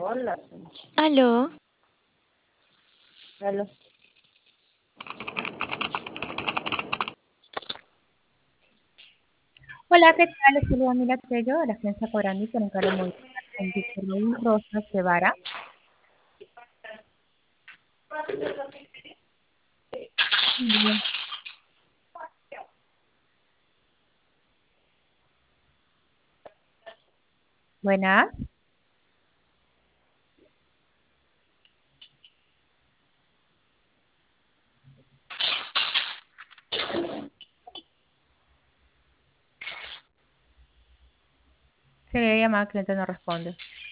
Hola, Aló, hola. Hola, ¿qué tal? Soy Mila Tello de la Agencia Cobrandi con encargo de movilidad con Víctor Raúl Rosas Guevara. Bien. Buenas. Se le llama al cliente no responde.